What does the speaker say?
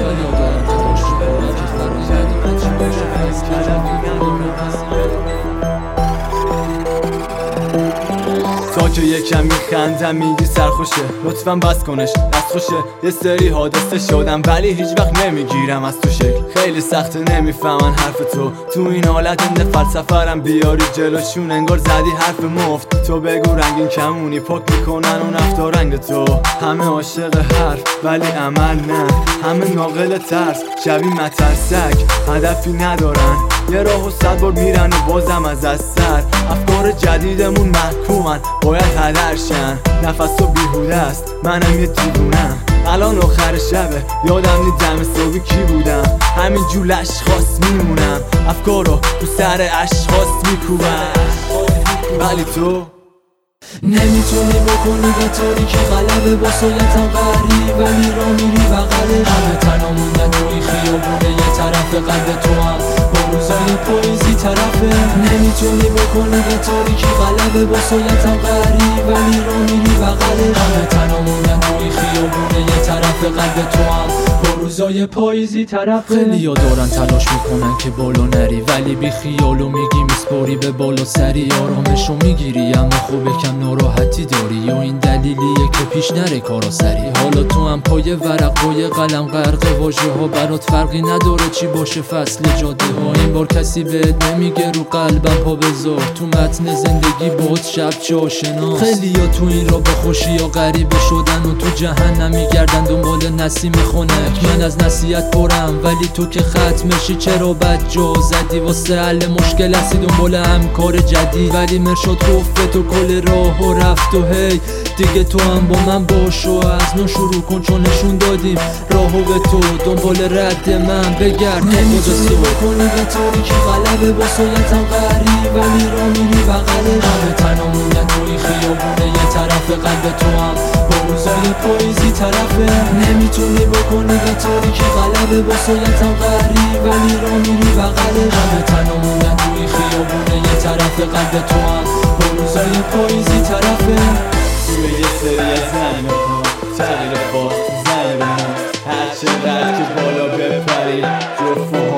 یادم تلاش میکنم که فرقی نداره چی باشه فیس هدفی ندارم تا که یکم میخندم میگی سرخوشه لطفا بس کنش دست خوشه یه سری حادثه شدم ولی هیچ وقت نمیگیرم از تو شکل خیلی سخته نمیفهمن حرف تو این حالت انده فلسفرم بیاری جلوشون انگار زدی حرف مفت تو بگو رنگین کمونی پاک میکنن اون رفتار رنگ تو همه عاشق حرف ولی عمل نه همه ناقل ترس شبیه مترسک هدفی ندارن یه راه و 100 بار میرن و بازم از سر افکار جدیدمون محکومن باید هدرشن نفس و بیهوده است منم یه دیوونم الان آخر شبه یادم نی دم صبحی کی بودم همین جول اشخاص میمونم افکارو تو سر اشخاص میکوبم ولی تو نمیتونی بکنی به تاریکی غلبه با سایتم قهری ولی را میری بغله همه تنها موندن توی خیابونه یه طرف قلب تو هم با روزای پاییزی طرفه نمیتونی بکنی به تاریکی غلبه با سایتم قهری ولی را میری بغله همه تنها موندن توی خیابونه یه طرف قلب تو هم با روزای پاییزی طرفه خیلیا دارن تلاش میکنن که بالا نری ولی بی خیالو میگی میسپاری به بالا سری آرامشو میگیری اما خوب کم ناراحتی داری و این دلیلیه که پیش نره کارا سری حالا تو هم پای ورق پای قلم غرق واژه ها برات فرقی نداره چی باشه فصل جاده ها این بار کسی بهت نمیگه رو قلبم پا بذار تو متن زندگی بود شب چه آشناست خیلیا تو این را با خوشی یا غریبه شدن و تو جهنم میگردن دنبال نسیم خنک من از نصیحت پرم ولی تو که ختمشی چرا بد جا زدی واسه حل مشکل هستی دنبال همکار جدید ولی مرشاد گفته تو کل راه و رفت و هی دیگه تو هم با من باش و از نو شروع کن چون نشون دادیم راهو به تو دنبال رد من بگرد نمیتونی بکنی به تاریکی غلبه با سایتم قهری ولی را میری بغله همه تنها موندن توی خیابونه یه طرف قلب تو هم با روزای پاییزی طرفه نمیتونی بکنی به تاریکی غلبه با سایتم قهری ولی را میری بغله همه تنها موندن توی خیابونه یه طرف قلب تو هم با روزای پاییزی طرفه توی یه سری زن ها تغییر باز زن رو هر چقدر که بالا بپری جفت